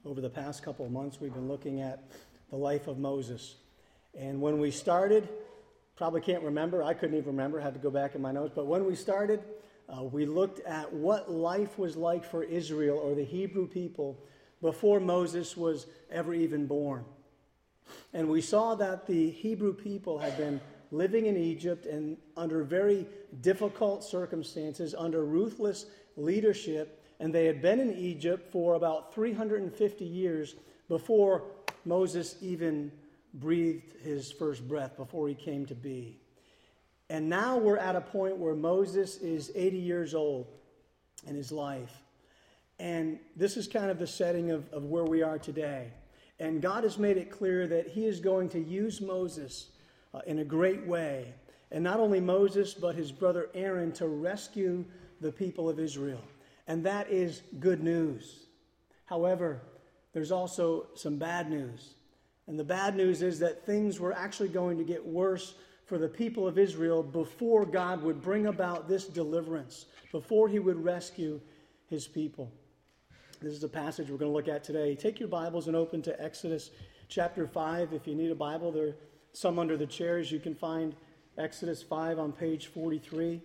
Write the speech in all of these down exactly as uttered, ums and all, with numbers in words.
Over the past couple of months, we've been looking at the life of Moses. And when we started, probably can't remember, I couldn't even remember, had to go back in my notes, but when we started, uh, we looked at what life was like for Israel or the Hebrew people before Moses was ever even born. And we saw that the Hebrew people had been living in Egypt and under very difficult circumstances, under ruthless leadership, and they had been in Egypt for about three hundred fifty years before Moses even breathed his first breath, before he came to be. And now we're at a point where Moses is eighty years old in his life. And this is kind of the setting of, of where we are today. And God has made it clear that he is going to use Moses uh, in a great way. And not only Moses, but his brother Aaron to rescue the people of Israel. And that is good news. However, there's also some bad news. And the bad news is that things were actually going to get worse for the people of Israel before God would bring about this deliverance, before he would rescue his people. This is a passage we're going to look at today. Take your Bibles and open to Exodus chapter five. If you need a Bible, there are some under the chairs. You can find Exodus five on page forty-three.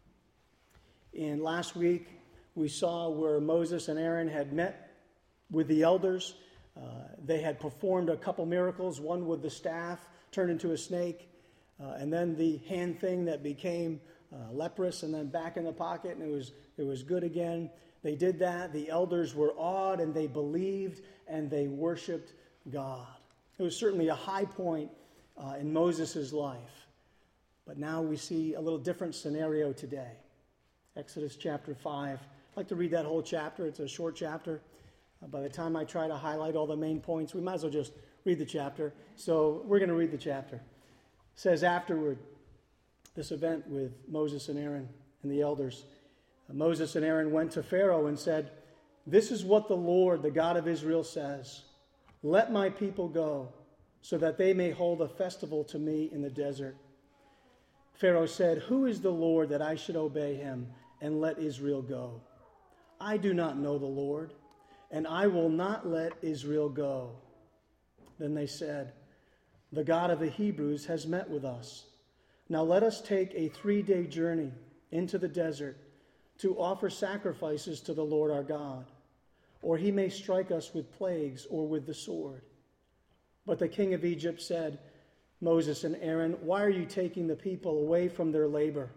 And last week, we saw where Moses and Aaron had met with the elders. Uh, they had performed a couple miracles, one with the staff turned into a snake, uh, and then the hand thing that became uh, leprous and then back in the pocket, and it was, it was good again. They did that. The elders were awed, and they believed, and they worshiped God. It was certainly a high point uh, in Moses' life. But now we see a little different scenario today. Exodus chapter five. I'd like to read that whole chapter. It's a short chapter. Uh, by the time I try to highlight all the main points, we might as well just read the chapter. So we're going to read the chapter. It says, afterward, this event with Moses and Aaron and the elders, uh, Moses and Aaron went to Pharaoh and said, "This is what the Lord, the God of Israel, says. Let my people go, so that they may hold a festival to me in the desert." Pharaoh said, "Who is the Lord that I should obey him and let Israel go? I do not know the Lord, and I will not let Israel go." Then they said, "The God of the Hebrews has met with us. Now let us take a three-day journey into the desert to offer sacrifices to the Lord our God, or he may strike us with plagues or with the sword." But the king of Egypt said, "Moses and Aaron, why are you taking the people away from their labor?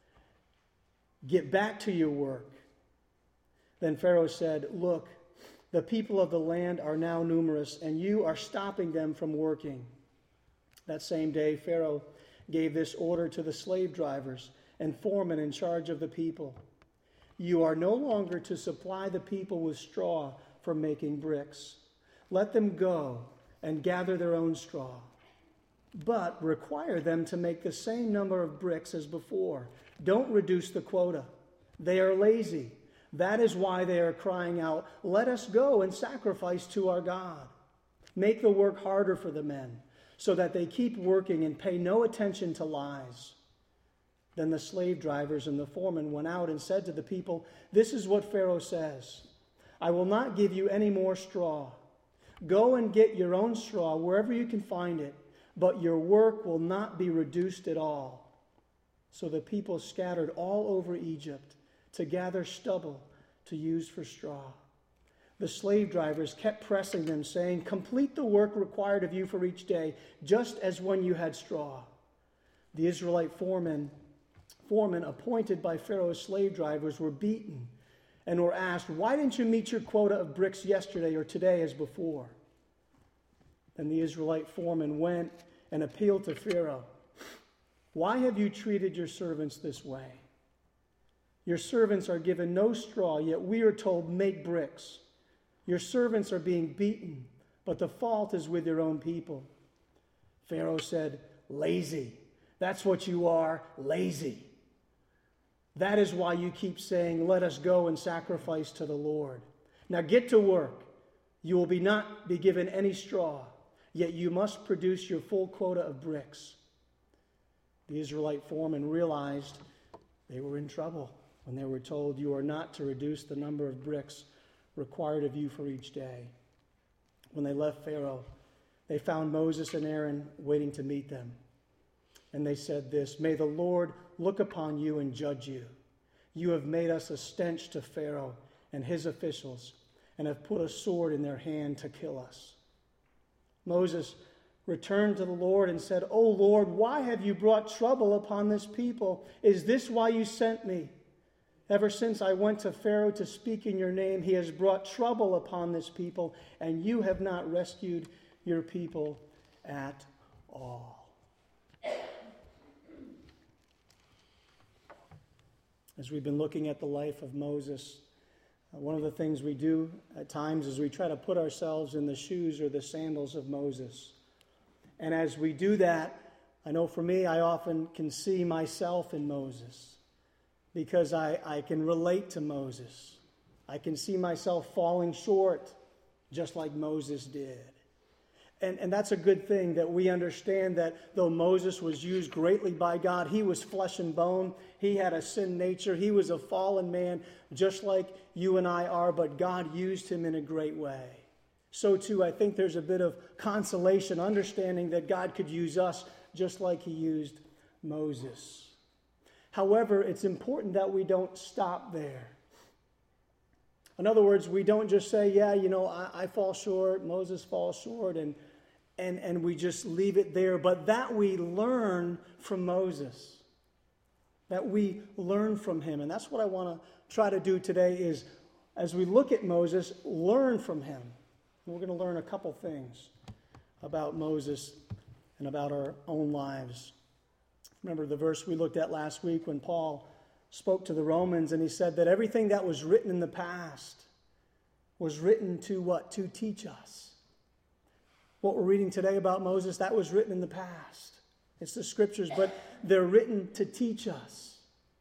Get back to your work." Then Pharaoh said, "Look, the people of the land are now numerous, and you are stopping them from working." That same day, Pharaoh gave this order to the slave drivers and foremen in charge of the people: "You are no longer to supply the people with straw for making bricks. Let them go and gather their own straw. But require them to make the same number of bricks as before. Don't reduce the quota. They are lazy. That is why they are crying out, 'Let us go and sacrifice to our God.' Make the work harder for the men, so that they keep working and pay no attention to lies." Then the slave drivers and the foremen went out and said to the people, "This is what Pharaoh says. I will not give you any more straw. Go and get your own straw wherever you can find it, but your work will not be reduced at all." So the people scattered all over Egypt to gather stubble to use for straw. The slave drivers kept pressing them, saying, "Complete the work required of you for each day, just as when you had straw." The Israelite foremen, foremen appointed by Pharaoh's slave drivers were beaten and were asked, "Why didn't you meet your quota of bricks yesterday or today as before?" Then the Israelite foreman went and appealed to Pharaoh. "Why have you treated your servants this way? Your servants are given no straw, yet we are told, 'Make bricks.' Your servants are being beaten, but the fault is with your own people." Pharaoh said, "Lazy. That's what you are, lazy. That is why you keep saying, 'Let us go and sacrifice to the Lord.' Now get to work. You will be not be given any straw, yet you must produce your full quota of bricks." The Israelite foremen realized they were in trouble when when they were told, "You are not to reduce the number of bricks required of you for each day." when they left Pharaoh, they found Moses and Aaron waiting to meet them. And they said this, "May the Lord look upon you and judge you. You have made us a stench to Pharaoh and his officials, and have put a sword in their hand to kill us." Moses returned to the Lord and said, "O Lord, why have you brought trouble upon this people? Is this why you sent me? Ever since I went to Pharaoh to speak in your name, he has brought trouble upon this people, and you have not rescued your people at all." As we've been looking at the life of Moses, uh, one of the things we do at times is we try to put ourselves in the shoes or the sandals of Moses. And as we do that, I know for me, I often can see myself in Moses because I, I can relate to Moses. I can see myself falling short just like Moses did. And, and that's a good thing, that we understand that though Moses was used greatly by God, he was flesh and bone. He had a sin nature. He was a fallen man, just like you and I are, but God used him in a great way. So too, I think there's a bit of consolation, understanding that God could use us just like he used Moses. However, it's important that we don't stop there. In other words, we don't just say, yeah, you know, I, I fall short, Moses falls short, and And, and we just leave it there, but that we learn from Moses, that we learn from him. And that's what I want to try to do today is, as we look at Moses, learn from him. And we're going to learn a couple things about Moses and about our own lives. Remember the verse we looked at last week when Paul spoke to the Romans, and he said that everything that was written in the past was written to what? To teach us. What we're reading today about Moses, that was written in the past. It's the scriptures, but they're written to teach us.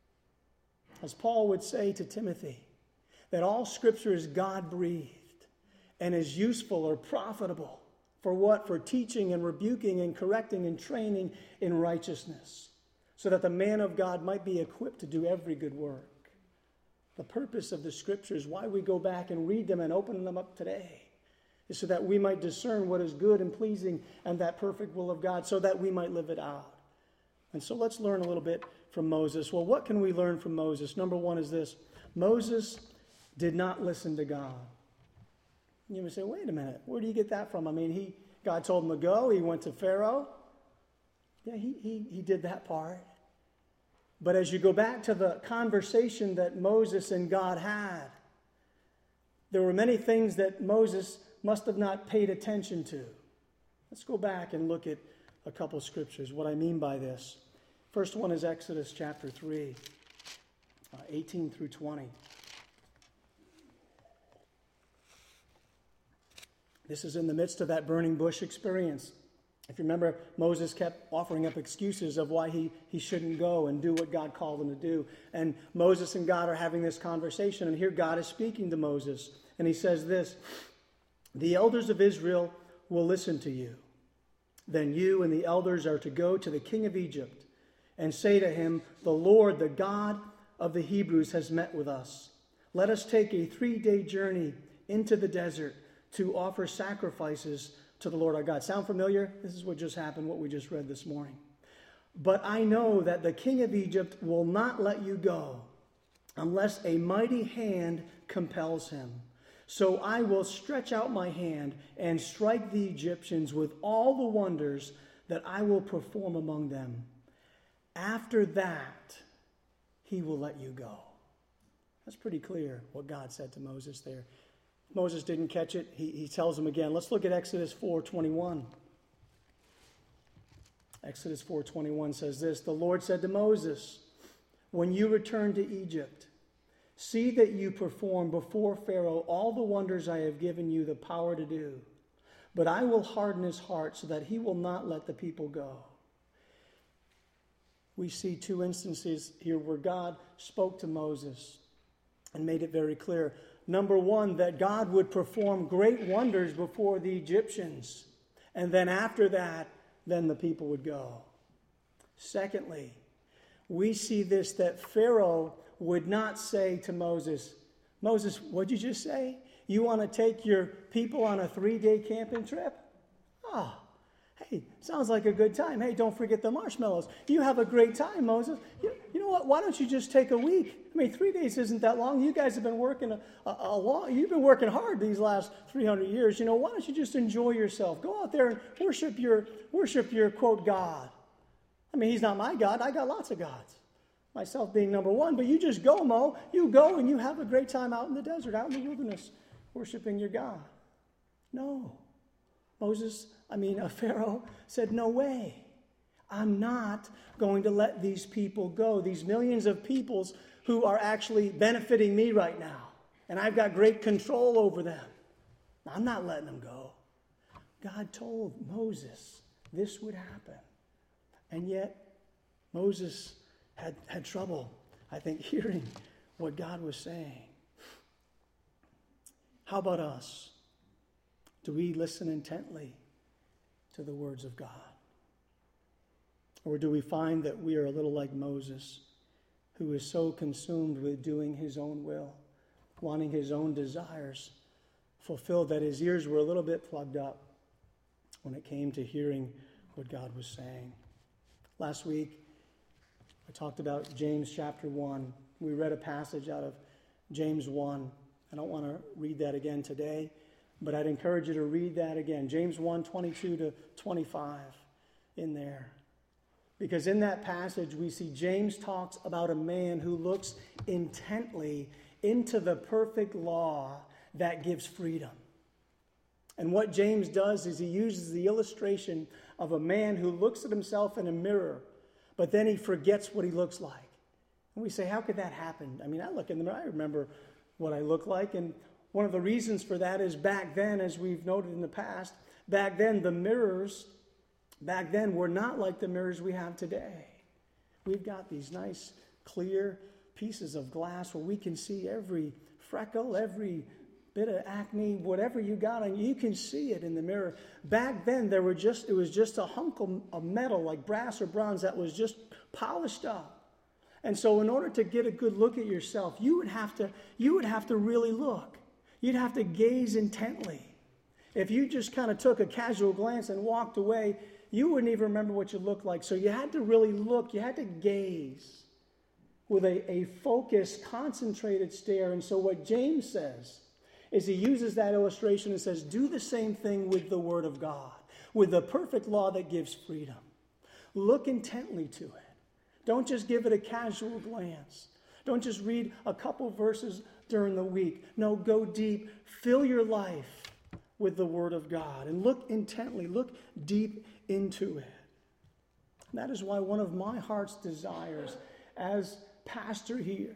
As Paul would say to Timothy, that all scripture is God-breathed and is useful or profitable. For what? For teaching and rebuking and correcting and training in righteousness, so that the man of God might be equipped to do every good work. The purpose of the scriptures, why we go back and read them and open them up today, is so that we might discern what is good and pleasing and that perfect will of God, so that we might live it out. And so let's learn a little bit from Moses. Well, what can we learn from Moses? Number one is this. Moses did not listen to God. You may say, wait a minute, where do you get that from? I mean, he God told him to go. He went to Pharaoh. Yeah, he, he, he did that part. But as you go back to the conversation that Moses and God had, there were many things that Moses must have not paid attention to. Let's go back and look at a couple scriptures, what I mean by this. First one is Exodus chapter three, uh, eighteen through twenty. This is in the midst of that burning bush experience. If you remember, Moses kept offering up excuses of why he, he shouldn't go and do what God called him to do. And Moses and God are having this conversation, and here God is speaking to Moses. And he says this, "The elders of Israel will listen to you. Then you and the elders are to go to the king of Egypt and say to him, 'The Lord, the God of the Hebrews, has met with us. Let us take a three-day journey into the desert to offer sacrifices to the Lord our God.'" Sound familiar? This is what just happened, what we just read this morning. "But I know that the king of Egypt will not let you go unless a mighty hand compels him. So I will stretch out my hand and strike the Egyptians with all the wonders that I will perform among them. After that, he will let you go." That's pretty clear what God said to Moses there. Moses didn't catch it. He, he tells him again. Let's look at Exodus four twenty-one. Exodus four twenty-one says this, "The Lord said to Moses, 'When you return to Egypt, see that you perform before Pharaoh all the wonders I have given you the power to do. But I will harden his heart so that he will not let the people go.'" We see two instances here where God spoke to Moses and made it very clear. Number one, that God would perform great wonders before the Egyptians. And then after that, then the people would go. Secondly, we see this, that Pharaoh would not say to Moses, Moses, what'd you just say? You want to take your people on a three-day camping trip? Oh, hey, sounds like a good time. Hey, don't forget the marshmallows. You have a great time, Moses. You, you know what? Why don't you just take a week? I mean, three days isn't that long. You guys have been working a, a, a long. You've been working hard these last three hundred years. You know, why don't you just enjoy yourself? Go out there and worship your worship your quote God. I mean, he's not my God. I got lots of gods. Myself being number one. But you just go, Mo. You go and you have a great time out in the desert, out in the wilderness, worshiping your God. No. Moses, I mean, uh, Pharaoh said, no way. I'm not going to let these people go, these millions of peoples who are actually benefiting me right now. And I've got great control over them. I'm not letting them go. God told Moses this would happen. And yet, Moses had, had trouble, I think, hearing what God was saying. How about us? Do we listen intently to the words of God? Or do we find that we are a little like Moses, who is so consumed with doing his own will, wanting his own desires fulfilled, that his ears were a little bit plugged up when it came to hearing what God was saying? Last week, I talked about James chapter one. We read a passage out of James one. I don't want to read that again today, but I'd encourage you to read that again. James one, twenty-two to twenty-five in there. Because in that passage, we see James talks about a man who looks intently into the perfect law that gives freedom. And what James does is he uses the illustration of a man who looks at himself in a mirror, but then he forgets what he looks like. And we say, how could that happen? I mean, I look in the mirror, I remember what I look like. And one of the reasons for that is back then, as we've noted in the past, back then the mirrors, back then were not like the mirrors we have today. We've got these nice, clear pieces of glass where we can see every freckle, every bit of acne, whatever you got, and you can see it in the mirror. Back then, there were just it was just a hunk of, of metal, like brass or bronze, that was just polished up. And so, in order to get a good look at yourself, you would have to you would have to really look. You'd have to gaze intently. If you just kind of took a casual glance and walked away, you wouldn't even remember what you looked like. So you had to really look. You had to gaze with a, a focused, concentrated stare. And so what James says is he uses that illustration and says, do the same thing with the Word of God, with the perfect law that gives freedom. Look intently to it. Don't just give it a casual glance. Don't just read a couple verses during the week. No, go deep. Fill your life with the Word of God and look intently. Look deep into it. And that is why one of my heart's desires as pastor here,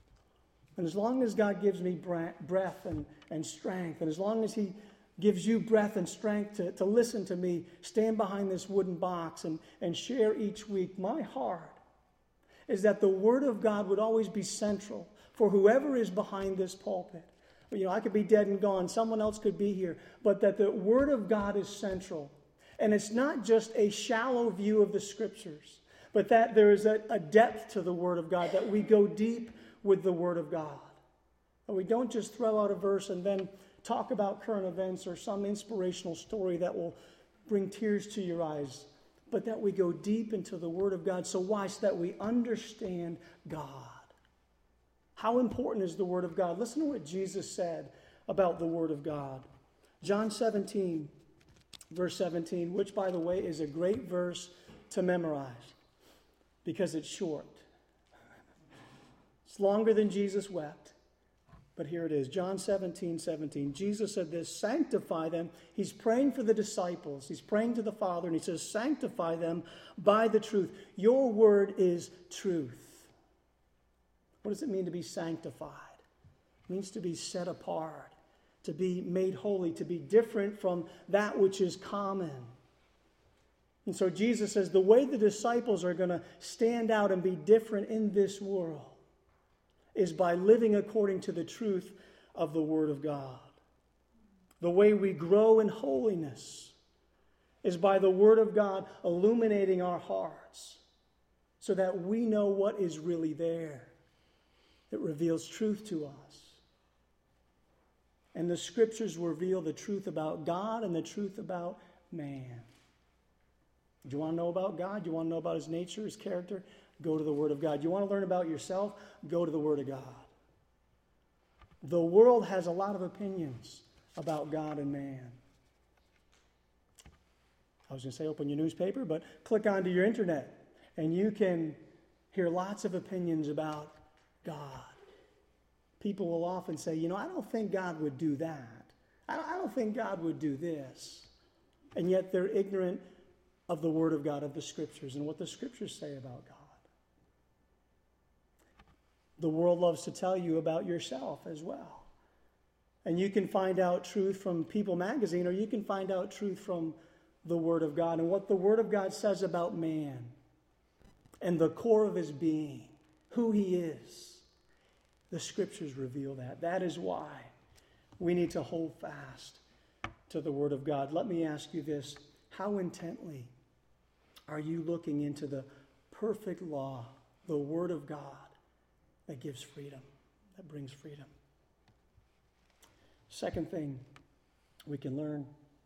and as long as God gives me breath and, and strength, and as long as He gives you breath and strength to, to listen to me, stand behind this wooden box and, and share each week, my heart is that the Word of God would always be central for whoever is behind this pulpit. You know, I could be dead and gone. Someone else could be here. But that the Word of God is central. And it's not just a shallow view of the Scriptures, but that there is a, a depth to the Word of God, that we go deep with the Word of God. And we don't just throw out a verse and then talk about current events or some inspirational story that will bring tears to your eyes, but that we go deep into the Word of God. So why? So that we understand God. How important is the Word of God? Listen to what Jesus said about the Word of God. John seventeen, verse seventeen, which, by the way, is a great verse to memorize because it's short. It's longer than Jesus wept, but here it is. John seventeen, seventeen. Jesus said this, sanctify them. He's praying for the disciples. He's praying to the Father, and he says, sanctify them by the truth. Your word is truth. What does it mean to be sanctified? It means to be set apart, to be made holy, to be different from that which is common. And so Jesus says the way the disciples are going to stand out and be different in this world is by living according to the truth of the Word of God. The way we grow in holiness is by the Word of God illuminating our hearts so that we know what is really there. It reveals truth to us. And the Scriptures reveal the truth about God and the truth about man. Do you want to know about God? Do you want to know about His nature, His character? Go to the Word of God. Do you want to learn about yourself? Go to the Word of God. The world has a lot of opinions about God and man. I was going to say open your newspaper, but click onto your internet and you can hear lots of opinions about God. People will often say, you know, I don't think God would do that. I don't, I don't think God would do this. And yet they're ignorant of the Word of God, of the Scriptures, and what the Scriptures say about God. The world loves to tell you about yourself as well. And you can find out truth from People magazine, or you can find out truth from the Word of God and what the Word of God says about man and the core of his being, who he is. The Scriptures reveal that. That is why we need to hold fast to the Word of God. Let me ask you this. How intently are you looking into the perfect law, the Word of God, that gives freedom, that brings freedom? Second thing we can learn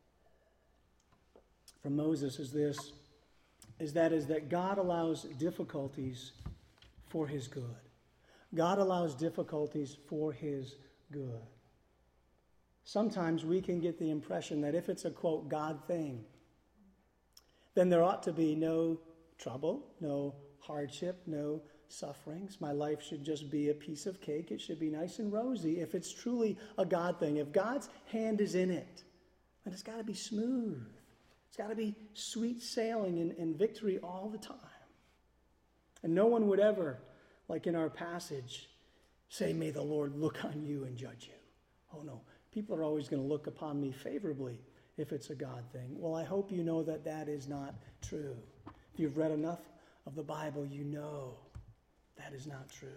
from Moses is this, is that is that God allows difficulties for his good. God allows difficulties for his good. Sometimes we can get the impression that if it's a, quote, God thing, then there ought to be no trouble, no hardship, no sufferings. My life should just be a piece of cake. It should be nice and rosy if it's truly a God thing. If God's hand is in it, then it's got to be smooth. It's got to be sweet sailing and, and victory all the time. And no one would ever, like in our passage, say, may the Lord look on you and judge you. Oh no, people are always going to look upon me favorably if it's a God thing. Well, I hope you know that that is not true. If you've read enough of the Bible, you know that is not true.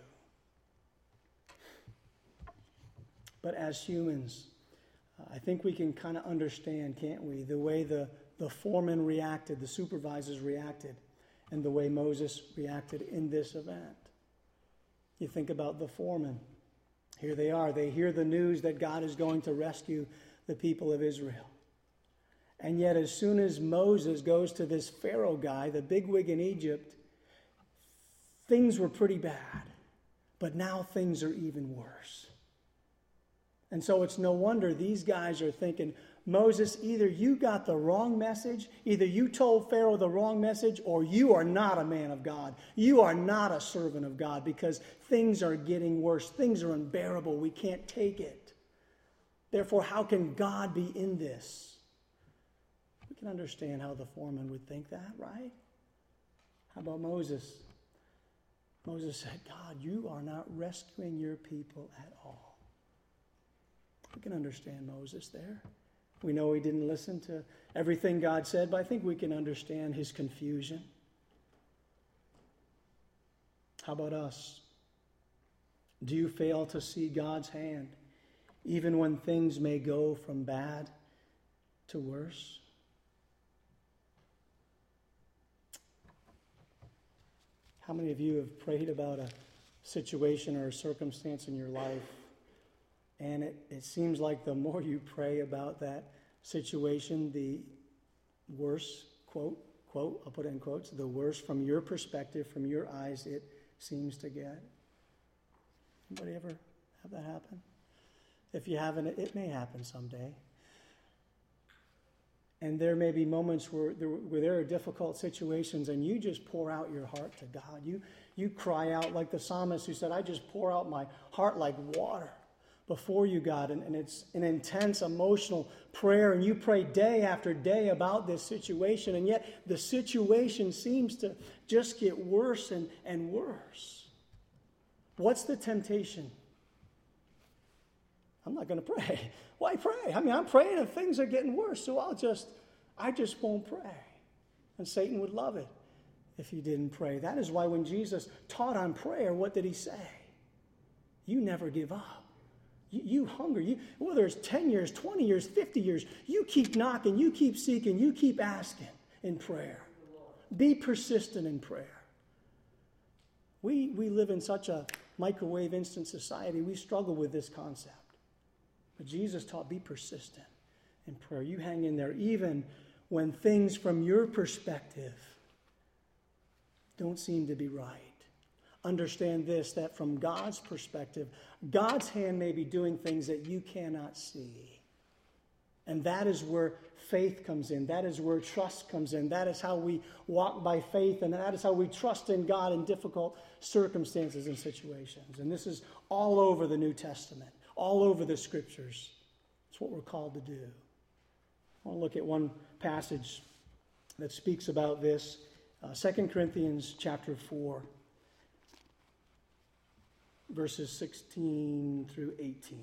But as humans, uh, I think we can kind of understand, can't we, the way the, the foreman reacted, the supervisors reacted, and the way Moses reacted in this event. You think about the foreman. Here they are. They hear the news that God is going to rescue the people of Israel. And yet as soon as Moses goes to this Pharaoh guy, the bigwig in Egypt, things were pretty bad, but now things are even worse. And so it's no wonder these guys are thinking, Moses, either you got the wrong message, either you told Pharaoh the wrong message, or you are not a man of God. You are not a servant of God, because things are getting worse. Things are unbearable. We can't take it. Therefore, how can God be in this? We can understand how the foreman would think that, right? How about Moses? Moses said, God, you are not rescuing your people at all. We can understand Moses there. We know he didn't listen to everything God said, but I think we can understand his confusion. How about us? Do you fail to see God's hand, even when things may go from bad to worse? How many of you have prayed about a situation or a circumstance in your life, and it, it seems like the more you pray about that situation, the worse, quote, quote, I'll put it in quotes, the worse from your perspective, from your eyes, it seems to get? Anybody ever have that happen? If you haven't, it may happen someday. And there may be moments where there, where there are difficult situations and you just pour out your heart to God. You, you cry out like the psalmist who said, I just pour out my heart like water before you, God. And, and it's an intense emotional prayer. And you pray day after day about this situation. And yet the situation seems to just get worse and, and worse. What's the temptation? I'm not going to pray. Why pray? I mean, I'm praying and things are getting worse, so I'll just, I just won't pray. And Satan would love it if you didn't pray. That is why when Jesus taught on prayer, what did he say? You never give up. You, you hunger. You, whether it's ten years, twenty years, fifty years, you keep knocking, you keep seeking, you keep asking in prayer. Be persistent in prayer. We, we live in such a microwave instant society. We struggle with this concept. But Jesus taught, be persistent in prayer. You hang in there even when things from your perspective don't seem to be right. Understand this, that from God's perspective, God's hand may be doing things that you cannot see. And that is where faith comes in. That is where trust comes in. That is how we walk by faith, and that is how we trust in God in difficult circumstances and situations. And this is all over the New Testament, all over the Scriptures. It's what we're called to do. I want to look at one passage that speaks about this. Uh, Second Corinthians chapter four, verses sixteen through eighteen.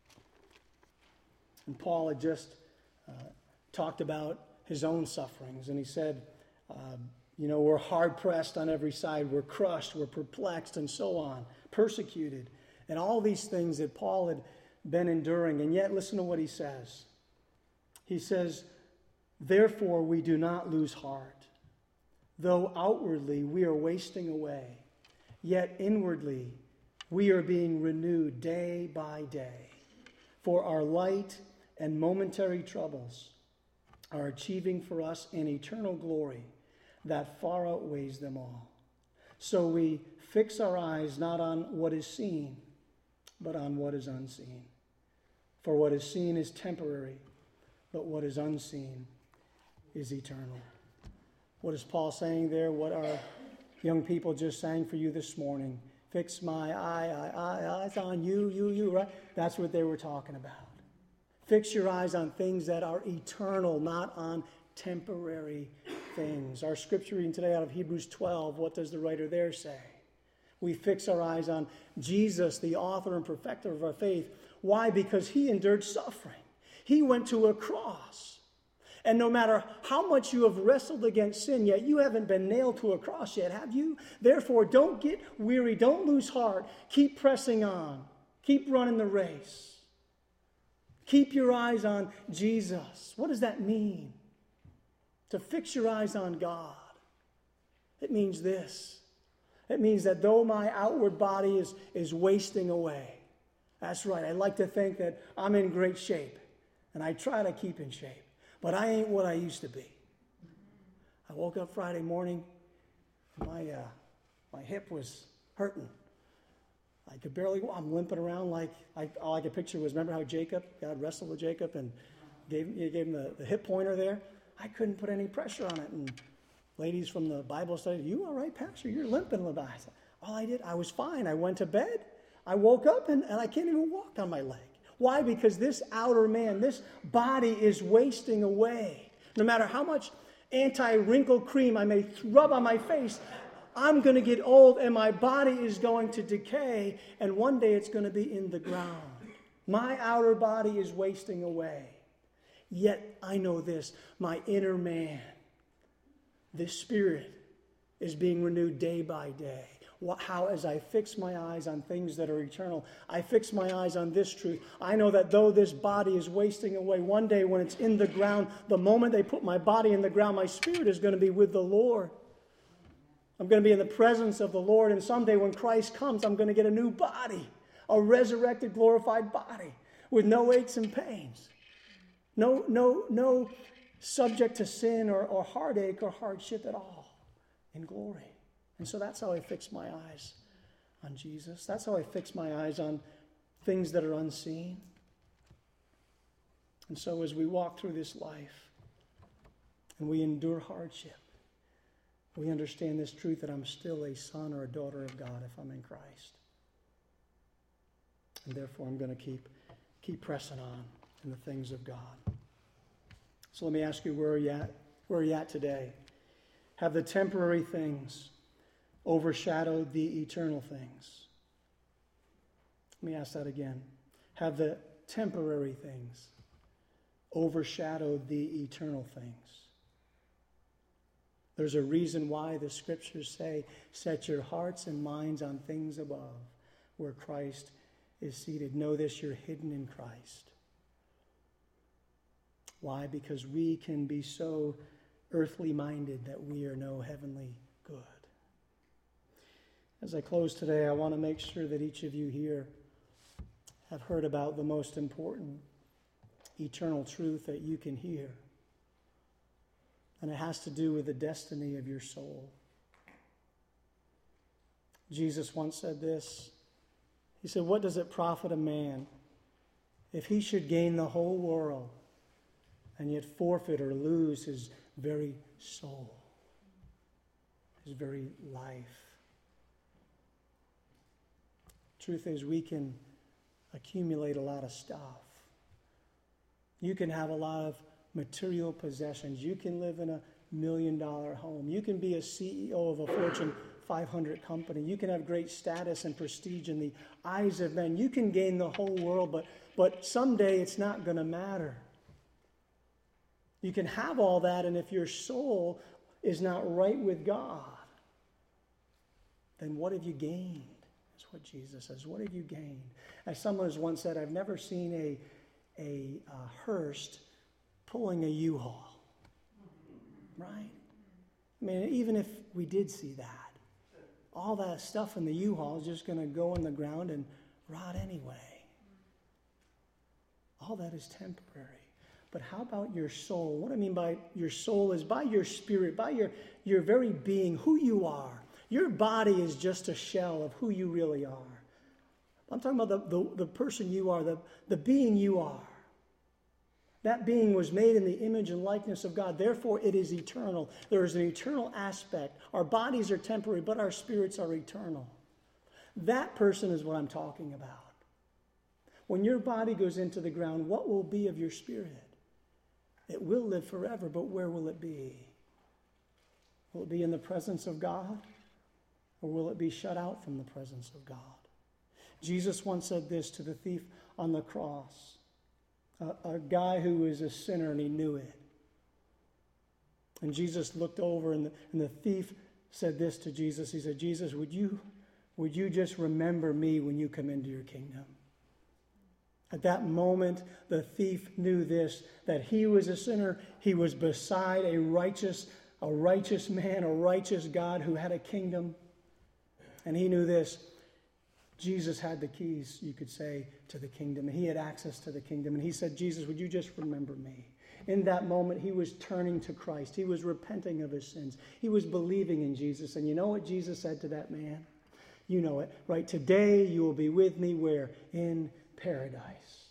And Paul had just uh, talked about his own sufferings, and he said, uh, you know, we're hard-pressed on every side, we're crushed, we're perplexed, and so on, persecuted, and all these things that Paul had been enduring. And yet, listen to what he says. He says, therefore we do not lose heart. Though outwardly we are wasting away, yet inwardly we are being renewed day by day. For our light and momentary troubles are achieving for us an eternal glory that far outweighs them all. So we fix our eyes not on what is seen, but on what is unseen. For what is seen is temporary, but what is unseen is eternal. What is Paul saying there? What our young people just sang for you this morning? Fix my eye, eye, eye, eyes on you, you, you, right? That's what they were talking about. Fix your eyes on things that are eternal, not on temporary things. Our scripture reading today out of Hebrews twelve, what does the writer there say? We fix our eyes on Jesus, the author and perfecter of our faith. Why? Because he endured suffering. He went to a cross. And no matter how much you have wrestled against sin, yet you haven't been nailed to a cross yet, have you? Therefore, don't get weary. Don't lose heart. Keep pressing on. Keep running the race. Keep your eyes on Jesus. What does that mean? To fix your eyes on God. It means this. It means that though my outward body is, is wasting away, that's right, I like to think that I'm in great shape, and I try to keep in shape. But I ain't what I used to be. I woke up Friday morning, my uh, my hip was hurting. I could barely walk. I'm limping around like, I, all I could picture was, remember how Jacob, God wrestled with Jacob and gave, he gave him the, the hip pointer there? I couldn't put any pressure on it. And ladies from the Bible study, you all right, Pastor? You're limping a little bit. I said, all I did, I was fine. I went to bed. I woke up and, and I can't even walk on my leg. Why? Because this outer man, this body is wasting away. No matter how much anti-wrinkle cream I may rub on my face, I'm going to get old and my body is going to decay, and one day it's going to be in the ground. My outer body is wasting away. Yet I know this, my inner man, this spirit, is being renewed day by day. How, as I fix my eyes on things that are eternal, I fix my eyes on this truth. I know that though this body is wasting away, one day when it's in the ground, the moment they put my body in the ground, my spirit is going to be with the Lord. I'm going to be in the presence of the Lord, and someday when Christ comes, I'm going to get a new body, a resurrected, glorified body with no aches and pains, no, no, no subject to sin or, or heartache or hardship at all, in glory. And so that's how I fix my eyes on Jesus. That's how I fix my eyes on things that are unseen. And so as we walk through this life and we endure hardship, we understand this truth that I'm still a son or a daughter of God if I'm in Christ. And therefore I'm going to keep, keep pressing on in the things of God. So let me ask you, where are you at? Where are you at today? Have the temporary things overshadowed the eternal things? Let me ask that again. Have the temporary things overshadowed the eternal things? There's a reason why the scriptures say, set your hearts and minds on things above, where Christ is seated. Know this, you're hidden in Christ. Why? Because we can be so earthly minded that we are no heavenly good. As I close today, I want to make sure that each of you here have heard about the most important eternal truth that you can hear. And it has to do with the destiny of your soul. Jesus once said this. He said, "What does it profit a man if he should gain the whole world and yet forfeit or lose his very soul, his very life?" Truth is, we can accumulate a lot of stuff. You can have a lot of material possessions. You can live in a million dollar home. You can be a C E O of a Fortune five hundred company. You can have great status and prestige in the eyes of men. You can gain the whole world, but, but someday it's not going to matter. You can have all that, and if your soul is not right with God, then what have you gained? That's what Jesus says. What have you gained? As someone has once said, I've never seen a, a, a hearse pulling a U-Haul. Right? I mean, even if we did see that, all that stuff in the U-Haul is just going to go in the ground and rot anyway. All that is temporary. But how about your soul? What I mean by your soul is by your spirit, by your, your very being, who you are. Your body is just a shell of who you really are. I'm talking about the, the, the person you are, the, the being you are. That being was made in the image and likeness of God. Therefore, it is eternal. There is an eternal aspect. Our bodies are temporary, but our spirits are eternal. That person is what I'm talking about. When your body goes into the ground, what will be of your spirit? It will live forever, but where will it be? Will it be in the presence of God? Or will it be shut out from the presence of God? Jesus once said this to the thief on the cross. A, a guy who was a sinner and he knew it. And Jesus looked over and the, and the thief said this to Jesus. He said, Jesus, would you, would you just remember me when you come into your kingdom? At that moment, the thief knew this, that he was a sinner. He was beside a righteous, a righteous man, a righteous God who had a kingdom. And he knew this. Jesus had the keys, you could say, to the kingdom. He had access to the kingdom. And he said, Jesus, would you just remember me? In that moment, he was turning to Christ. He was repenting of his sins. He was believing in Jesus. And you know what Jesus said to that man? You know it, right? Today you will be with me where? In paradise.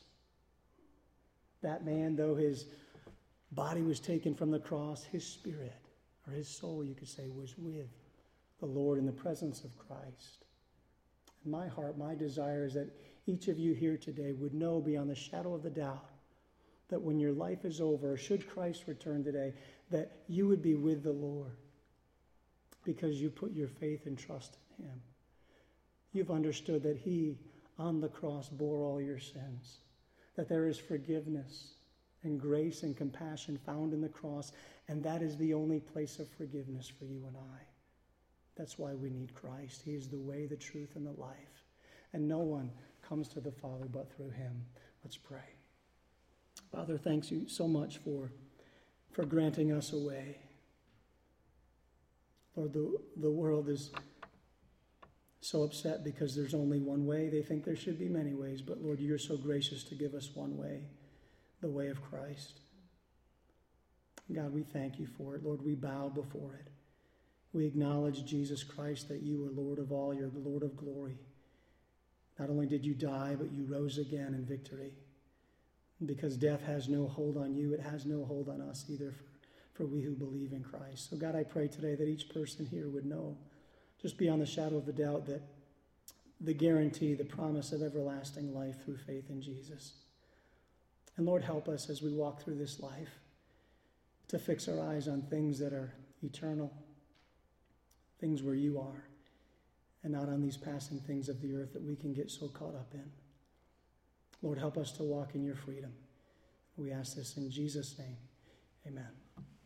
That man, though his body was taken from the cross, his spirit, or his soul, you could say, was with the Lord in the presence of Christ. And my heart, my desire is that each of you here today would know beyond the shadow of the doubt that when your life is over, should Christ return today, that you would be with the Lord because you put your faith and trust in him. You've understood that he on the cross bore all your sins, that there is forgiveness and grace and compassion found in the cross, and that is the only place of forgiveness for you and I. That's why we need Christ. He is the way, the truth, and the life. And no one comes to the Father but through him. Let's pray. Father, thanks you so much for, for granting us a way. Lord, the, the world is so upset because there's only one way. They think there should be many ways, but Lord, you're so gracious to give us one way, the way of Christ. God, we thank you for it. Lord, we bow before it. We acknowledge, Jesus Christ, that you are Lord of all, you're the Lord of glory. Not only did you die, but you rose again in victory. Because death has no hold on you, it has no hold on us either for, for we who believe in Christ. So God, I pray today that each person here would know, just beyond the shadow of the doubt, that the guarantee, the promise of everlasting life through faith in Jesus. And Lord, help us as we walk through this life to fix our eyes on things that are eternal, things where you are, and not on these passing things of the earth that we can get so caught up in. Lord, help us to walk in your freedom. We ask this in Jesus' name. Amen.